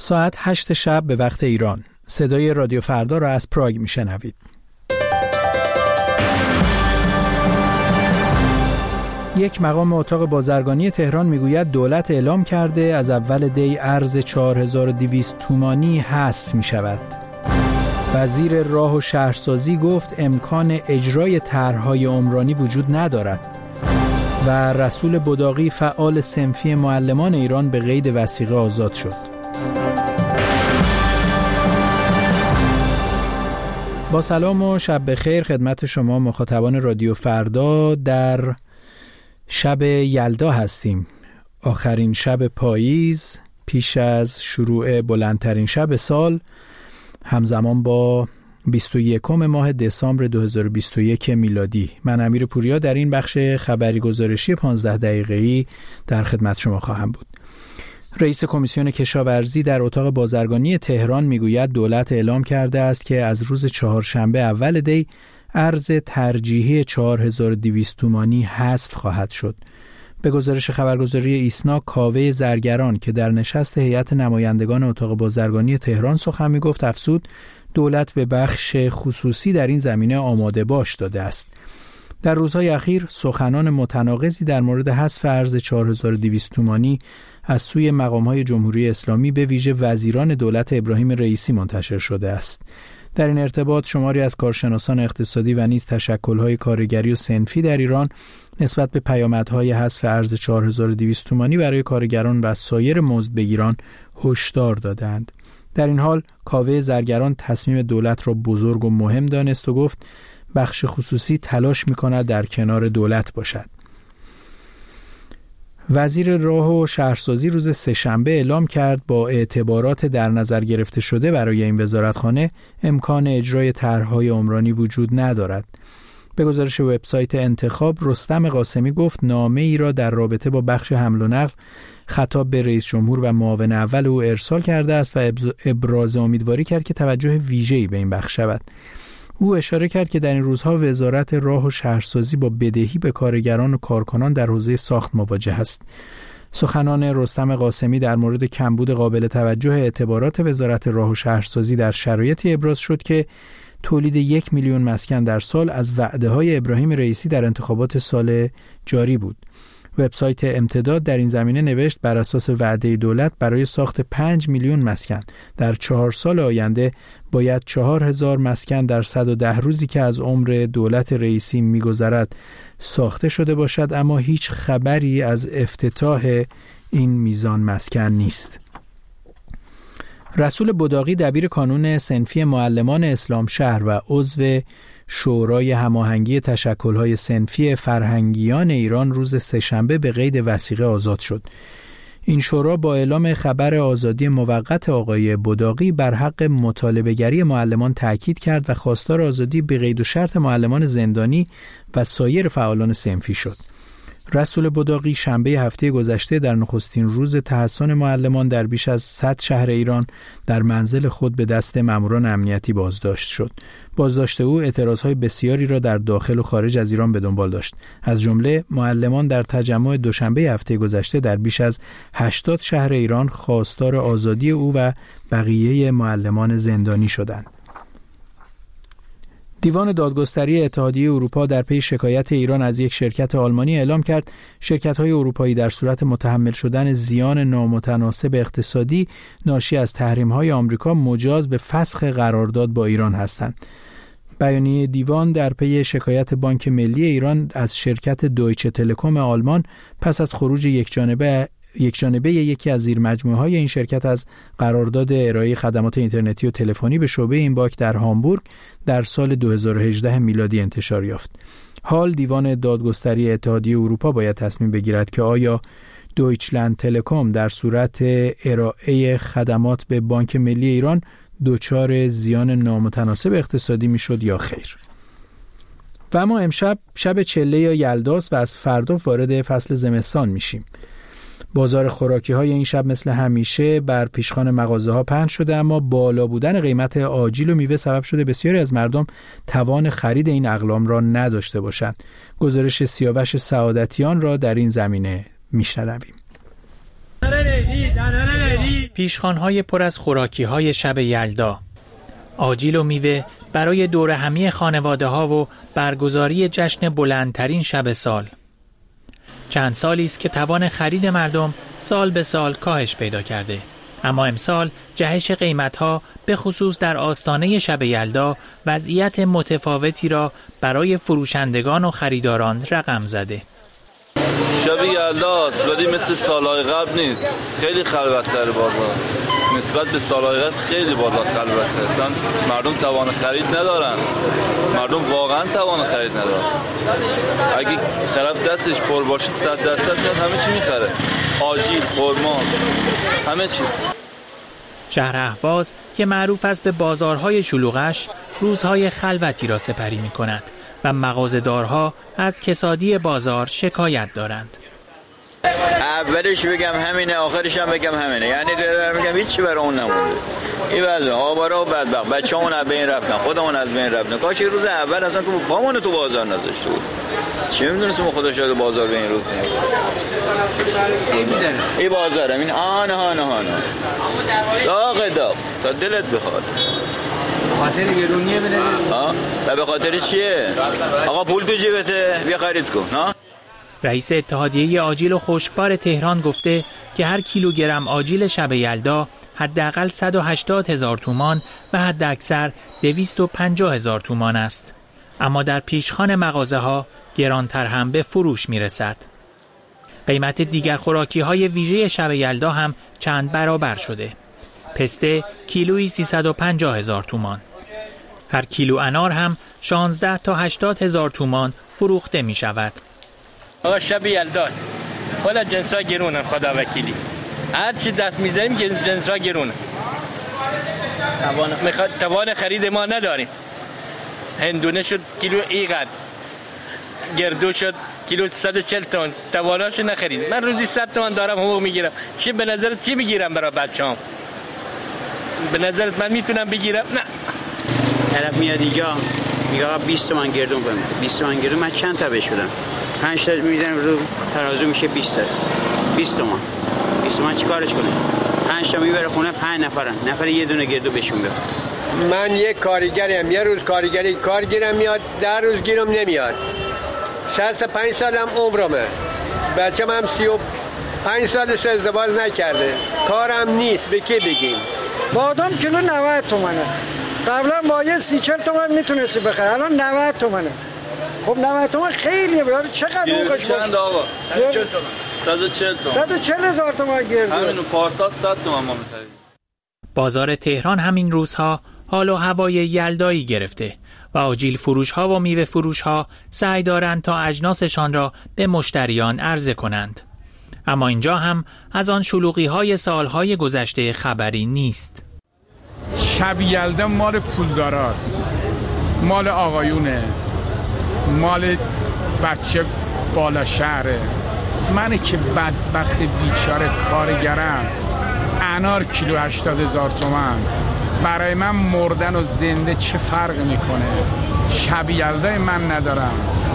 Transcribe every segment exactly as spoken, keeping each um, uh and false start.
ساعت هشت شب به وقت ایران. صدای رادیو فردا را از پراگ میشنوید. یک مقام اتاق بازرگانی تهران میگوید دولت اعلام کرده از اول دی ارز چهار هزار و دویست تومانی حذف می شود. وزیر راه و شهرسازی گفت امکان اجرای طرح‌های عمرانی وجود ندارد. و رسول بداقی فعال صنفی معلمان ایران به قید وثیقه آزاد شد. با سلام و شب بخیر خدمت شما مخاطبان رادیو فردا. در شب یلدا هستیم، آخرین شب پاییز پیش از شروع بلندترین شب سال، همزمان با بیست و یکم ماه دسامبر دو هزار و بیست و یک میلادی. من امیر پوریا در این بخش خبری گزارشی پانزده دقیقه‌ای در خدمت شما خواهم بود. رئیس کمیسیون کشاورزی در اتاق بازرگانی تهران میگوید دولت اعلام کرده است که از روز چهارشنبه اول دی ارز ترجیحی چهار هزار و دویست تومانی حذف خواهد شد. به گزارش خبرگزاری ایسنا، کاوه زرگران که در نشست هیئت نمایندگان اتاق بازرگانی تهران سخن میگفت افزود دولت به بخش خصوصی در این زمینه آماده باش داده است. در روزهای اخیر سخنان متناقضی در مورد حذف ارز چهار هزار و دویست تومانی از سوی مقام‌های جمهوری اسلامی به ویژه وزیران دولت ابراهیم رئیسی منتشر شده است. در این ارتباط شماری از کارشناسان اقتصادی و نیز تشکل‌های کارگری و صنفی در ایران نسبت به پیامدهای حذف ارز چهار هزار و دویست تومانی برای کارگران و سایر مزدبگیران هشدار دادند. در این حال کاوه زرگران تصمیم دولت را بزرگ و مهم دانست و گفت بخش خصوصی تلاش می‌کند در کنار دولت باشد. وزیر راه و شهرسازی روز سه‌شنبه اعلام کرد با اعتبارات در نظر گرفته شده برای این وزارتخانه امکان اجرای طرح‌های عمرانی وجود ندارد. به گزارش وبسایت انتخاب، رستم قاسمی گفت نامه ای را در رابطه با بخش حمل و نقل خطاب به رئیس جمهور و معاون اول او ارسال کرده است و ابراز امیدواری کرد که توجه ویژه‌ای به این بخش شود. او اشاره کرد که در این روزها وزارت راه و شهرسازی با بدهی به کارگران و کارکنان در حوزه ساخت مواجه است. سخنان رستم قاسمی در مورد کمبود قابل توجه اعتبارات وزارت راه و شهرسازی در شرایطی ابراز شد که تولید یک میلیون مسکن در سال از وعده‌های ابراهیم رئیسی در انتخابات سال جاری بود. وبسایت امتداد در این زمینه نوشت بر اساس وعده دولت برای ساخت پنج میلیون مسکن در چهار سال آینده باید چهار هزار مسکن در صد و ده روزی که از عمر دولت رئیسی می‌گذرد ساخته شده باشد، اما هیچ خبری از افتتاح این میزان مسکن نیست. رسول بداقی دبیر کانون صنفی معلمان اسلام شهر و عضو شورای هماهنگی تشکل‌های صنفی فرهنگیان ایران روز سه‌شنبه به قید وثیقه آزاد شد. این شورا با اعلام خبر آزادی موقت آقای بداقی بر حق مطالبه‌گری معلمان تاکید کرد و خواستار آزادی به قید و شرط معلمان زندانی و سایر فعالان صنفی شد. رسول بداقی شنبه هفته گذشته در نخستین روز تحصن معلمان در بیش از صد شهر ایران در منزل خود به دست ماموران امنیتی بازداشت شد. بازداشت او اعتراضهای بسیاری را در داخل و خارج از ایران به دنبال داشت. از جمله معلمان در تجمع دوشنبه هفته گذشته در بیش از هشتاد شهر ایران خواستار آزادی او و بقیه معلمان زندانی شدند. دیوان دادگستری اتحادیه اروپا در پی شکایت ایران از یک شرکت آلمانی اعلام کرد شرکت‌های اروپایی در صورت متحمل شدن زیان نامتناسب اقتصادی ناشی از تحریم‌های آمریکا مجاز به فسخ قرارداد با ایران هستند. بیانیه دیوان در پی شکایت بانک ملی ایران از شرکت دویچه تلکوم آلمان پس از خروج یکجانبه یک جانبه یکی از زیرمجموعه‌های این شرکت از قرارداد ارائه خدمات اینترنتی و تلفنی به شعبه این بانک در هامبورگ در سال دو هزار و هجده میلادی انتشار یافت. حال دیوان دادگستری اتحادیه اروپا باید تصمیم بگیرد که آیا دویچلند تلکوم در صورت ارائه خدمات به بانک ملی ایران دچار زیان نامتناسب اقتصادی میشد یا خیر. و اما امشب شب چله یا یلداست و از فردا وارد فصل زمستان میشیم. بازار خوراکی های این شب مثل همیشه بر پیشخوان مغازه ها پهن شده، اما بالا بودن قیمت آجیل و میوه سبب شده بسیاری از مردم توان خرید این اقلام را نداشته باشند. گزارش سیاوش سعادتیان را در این زمینه میشنویم. پیشخوان‌های پر از خوراکی‌های شب یلدا، آجیل و میوه برای دور همی خانواده‌ها و برگزاری جشن بلندترین شب سال. چند سالی است که توان خرید مردم سال به سال کاهش پیدا کرده، اما امسال جهش قیمت‌ها به خصوص در آستانه شب یلدا وضعیت متفاوتی را برای فروشندگان و خریداران رقم زده. شب یلداست ولی مثل سالهای قبل نیست، خیلی خلوت‌تر بازار. نسبت به سالهای قبل خیلی بازار خلوته، چون مردم توان خرید ندارن. مردم واقعا توان خرید ندارن. اگه طرف دستش پر باشه صد درصد همه چی میخره. آجیل، خرما، همه چی. شهر اهواز که معروف است به بازارهای شلوغش، روزهای خلوتی را سپری می‌کند و مغازه‌دارها از کسادی بازار شکایت دارند. اولش بگم همینه، آخرش هم بگم همینه، یعنی دارم میگم هیچی برای اون نمونده. این وضع آوارا و بدبخت، بچه‌مون از بین رفتن، خودمون از بین رفتن. کاش روز اول اصلا که پامون تو بازار نذاشته بود. چه می‌دونستم خدا شاید بازار به این روز نمی‌ذاره. این بازار همین آن آن آن. داغ داغ تا دلت بخواد. خاطر گرونیه بده. ها؟ و به خاطر چیه؟ آقا پول تو جیبته، بیا خرید کن، ها؟ رئیس اتحادیه آجیل و خشکبار تهران گفته که هر کیلوگرم آجیل شب یلدا حداقل صد و هشتاد هزار تومان و حداکثر دویست و پنجاه هزار تومان است. اما در پیشخوان مغازه‌ها گرانتر هم به فروش میرسد. قیمت دیگر خوراکی‌های ویژه شب یلدا هم چند برابر شده. پسته کیلویی سیصد و پنجاه هزار تومان. هر کیلو انار هم شانزده تا هشتاد هزار تومان فروخته می شود. آقا شب یلداست، خدا جنسا گرونن، خدا وکیلی هر چی دست میزنیم که جنسا گرونن. میخواد توان خرید ما نداریم. هندونه شد کیلو ایقد، گردو شد کیلو صد و چهل تومن، تواناش نخرید. من روزی صد تومن دارم حقوق میگیرم، چی به نظرت چی میگیرم برای بچه‌ام؟ به نظرت من میتونم بگیرم؟ نه. طرف میاد اینجا میگه آقا بیست تومن گردون کنم، بیست تومن گردون من چند تا بهش بدم؟ پنج تا میذارم رو ترازو میشه بیست تا، بیست تومن. بیست تومن چیکارش کنه؟ پنج تا میبره خونه، پنج نفرن، نفر یه دونه گردو بهشون بفت. من یک کارگریم، یه روز کارگری کار گیرم میاد، در روز گیرم نمیاد. شصت و پنج سالم عمرمه، بچه‌م هم سی و پنج سالش ازدواج نکرده، کارم نیست، به کی بگیم؟ بادام کیلو نود تومنه، قبلا با یه سی چل تومن میتونستی بخری، الان نود تومنه. خب نود تومن خیلیه، برای چقدر حقوقش باشه؟ چند آقا؟ صد و چهل تومن. صد و چهل هزار تومن گردو. همینو پارسال صد تومن ما می‌خریم. بازار تهران همین روزها حال و هوای یلدایی گرفته و آجیل فروش ها و میوه فروش ها سعی دارند تا اجناسشان را به مشتریان عرضه کنند. اما اینجا هم از آن شلوغی های سالهای گذشته خبری نیست. شب یلدا مال پولداراست، مال آقایونه، مال بچه بالا شهره. من که بدبخت بیچاره کارگرم، انار کیلو هشتاد هزار تومن، برای من مردن و زنده چه فرق میکنه؟ شب یلدای من ندارم.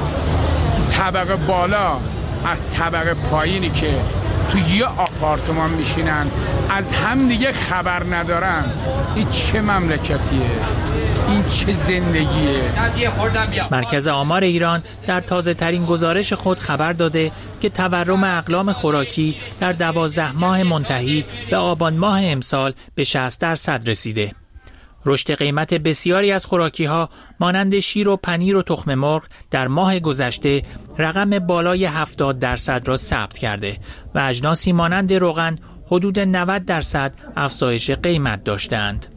طبقه بالا از طبقه پایینی که تو یه آپارتمان میشینن از هم دیگه خبر ندارن، این چه مملکتیه؟ این چه زندگیه؟ مرکز آمار ایران در تازه ترین گزارش خود خبر داده که تورم اقلام خوراکی در دوازده ماه منتهی به آبان ماه امسال به شصت درصد رسیده. رشد قیمت بسیاری از خوراکی‌ها مانند شیر و پنیر و تخم مرغ در ماه گذشته رقم بالای هفتاد درصد را ثبت کرده و اجناسی مانند روغن حدود نود درصد افزایش قیمت داشتند.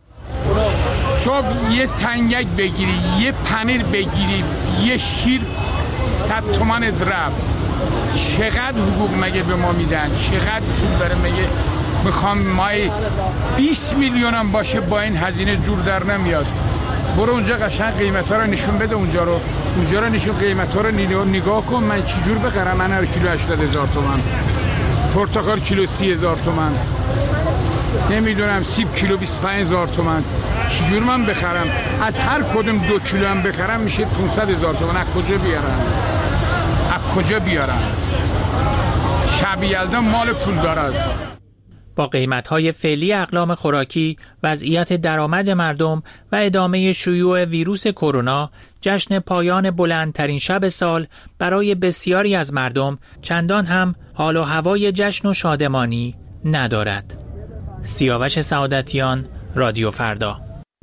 صبح یه سنگک بگیری، یه پنیر بگیری، یه شیر صد تومن از رفت. چقدر حقوق مگه به ما میدن؟ چقدر پول داره مگه؟ میخوام مای بیست میلیون هم باشه با این هزینه جور در نمیاد. برو اونجا قشنگ قیمت ها رو نشون بده، اونجا رو اونجا رو نشون قیمت ها رو نگاه کن. من چی جور بخرم؟ من هر کیلو هشتاد هزار تومن، پرتقال کیلو سی هزار تومن، نمیدونم سیب کیلو بیست و پنج هزار تومن. چی جور من بخرم؟ از هر کدوم دو کیلو هم بخرم میشه پانصد هزار تومن. از کجا بیارم؟ از کجا بیارم؟ شب یلدا مال پولدار است. با قیمت‌های فعلی اقلام خوراکی، وضعیت درآمد مردم و ادامه شیوع ویروس کرونا، جشن پایان بلندترین شب سال برای بسیاری از مردم چندان هم حال و هوای جشن و شادمانی ندارد. سیاوش سعادتیان، رادیو فردا.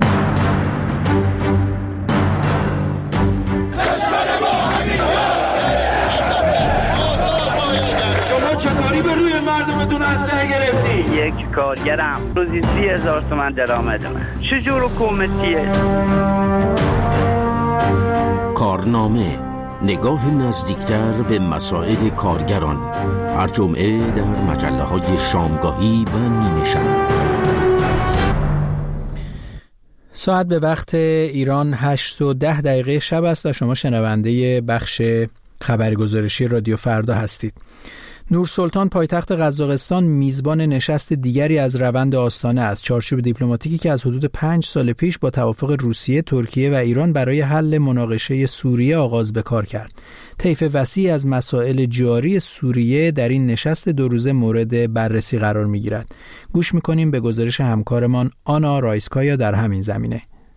چطوری به روی مردمتون اسلحه گرفتی؟ یک کارگرم روزی سی هزار تومن درآمد من. چجور حکومتیه؟ کارنامه، نگاه نزدیکتر به مسائل کارگران، هر جمعه در مجله های شامگاهی و نیمه شب. ساعت به وقت ایران هشت و ده دقیقه شب است و شما شنونده بخش خبرگزارشی رادیو فردا هستید. نورسلطان پایتخت قزاقستان میزبان نشست دیگری از روند آستانه است، چارچوب دیپلماتیکی که از حدود پنج سال پیش با توافق روسیه، ترکیه و ایران برای حل مناقشه سوریه آغاز به کار کرد. طیف وسیعی از مسائل جاری سوریه در این نشست دو روزه مورد بررسی قرار می‌گیرد. گوش می‌کنیم به گزارش همکارمان آنا رایسکایا در همین زمینه.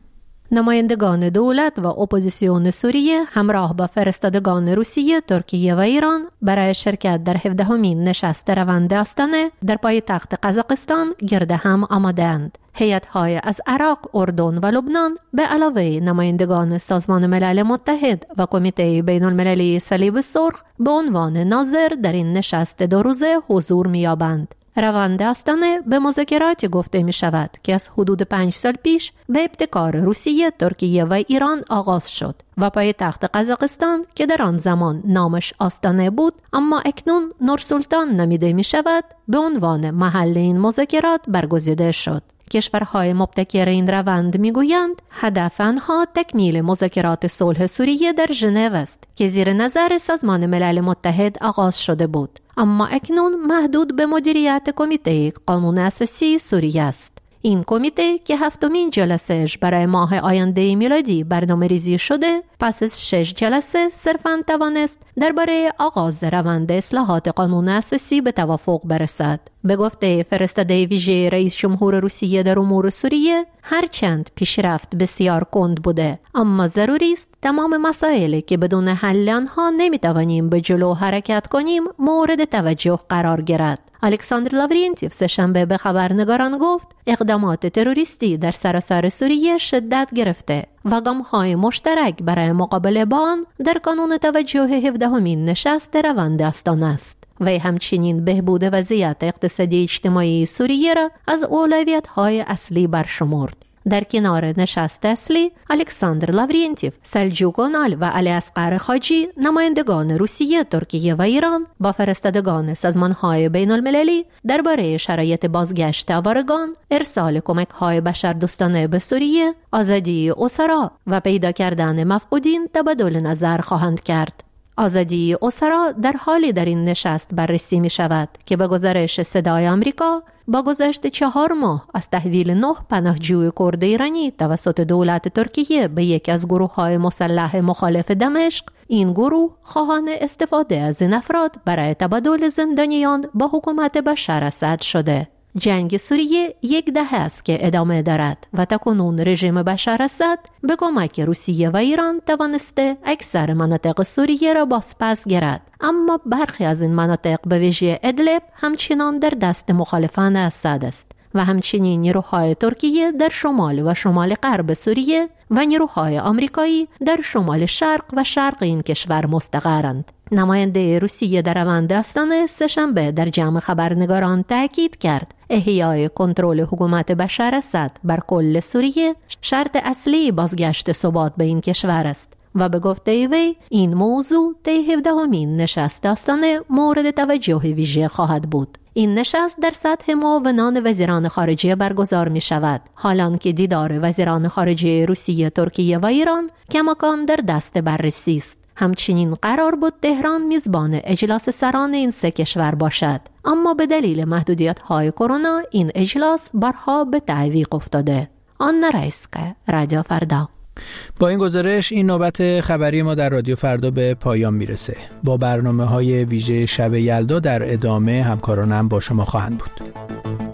نمایندگان دولت و اپوزیسیون سوریه همراه با فرستادگان روسیه، ترکیه و ایران برای شرکت در هفدهمین نشست روند آستانه در پایتخت قزاقستان گرد هم آمدند. هیئت‌های از عراق، اردن و لبنان به علاوه نمایندگان سازمان ملل متحد و کمیته بین المللی صلیب سرخ به عنوان ناظر در این نشست دو روزه حضور می‌یابند. روند آستانه به مذاکراتی گفته می شود که از حدود پنج سال پیش به ابتکار روسیه، ترکیه و ایران آغاز شد و پایتخت قزاقستان که در آن زمان نامش آستانه بود اما اکنون نورسلطان نامیده می شود به عنوان محل این مذاکرات برگزیده شد. کشورهای مبتکر این روند میگویند هدف آنها تکمیل مذاکرات صلح سوریه در ژنو است که زیر نظر سازمان ملل متحد آغاز شده بود، اما اکنون محدود به مدیریت کمیته قانون اساسی سوریه است. این کمیته که هفتمین جلسهش برای ماه آینده میلادی برنامه ریزی شده، پس از شش جلسه صرفاً توانست درباره آغاز روند اصلاحات قانون اساسی به توافق برسد. به گفته فرستاده ویژه رئیس جمهور روسیه در امور سوریه، هرچند پیشرفت بسیار کند بوده، اما ضروری است تمام مسائلی که بدون حل آنها نمیتوانیم به جلو حرکت کنیم مورد توجه قرار گیرد. الکساندر لاورینتیف سه‌شنبه به خبرنگاران گفت اقدامات تروریستی در سراسر سوریه شدت گرفته و گام‌های مشترک برای مقابله با آن در کانون توجه هفدهمین نشست روند آستانه است. و همچنین بهبود وضعیت اقتصادی اجتماعی سوریه را از اولویت‌های اصلی برشمرد. در کنار نشست اصلی، الکساندر لاورینتیف، سلجوق اونال و علی اصغر خاجی، نمایندگان روسیه، ترکیه و ایران با فرستادگان سازمان‌های بین المللی درباره شرایط بازگشت آوارگان، ارسال کمک‌های بشردوستانه به سوریه، آزادی اسرا و پیدا کردن مفقودین تبادل نظر خواهند کرد. آزادی اسرا در حالی در این نشست بررسی می شود که به گزارش صدای آمریکا با گذشت چهار ماه از تحویل نه پناهجوی کرد ایرانی توسط دولت ترکیه به یک از گروه‌های مسلح مخالف دمشق، این گروه خواهان استفاده از این افراد برای تبادل زندانیان با حکومت بشار اسد شده. جنگ سوریه یک دهه است که ادامه دارد و تاکنون رژیم بشار اسد به کمک روسیه و ایران توانسته اکثر مناطق سوریه را بازپس گیرد، اما برخی از این مناطق به ویژه ادلب همچنان در دست مخالفان اسد است و همچنین نیروهای ترکیه در شمال و شمال غرب سوریه و نیروهای آمریکایی در شمال شرق و شرق این کشور مستقرند. نماینده روسیه در روند آستانه سه‌شنبه در جمع خبرنگاران تاکید کرد احیای کنترل حکومت بشار اسد بر کل سوریه شرط اصلی بازگشت ثبات به این کشور است و به گفته وی این موضوع طی هفدهمین نشست آستانه مورد توجه ویژه خواهد بود. این نشست در سطح معاونان وزیران خارجه برگزار می شود، حالان که دیدار وزیران خارجه روسیه، ترکیه و ایران کماکان در دست بررسی است. همچنین قرار بود تهران میزبان اجلاس سران این سه کشور باشد، اما به دلیل محدودیت‌های کرونا این اجلاس برها به تعویق افتاده. آنا رایسکایا، رادیو فردا. با این گزارش این نوبت خبری ما در رادیو فردا به پایان میرسه. با برنامه‌های ویژه شب یلدا در ادامه همکارانم با شما خواهند بود.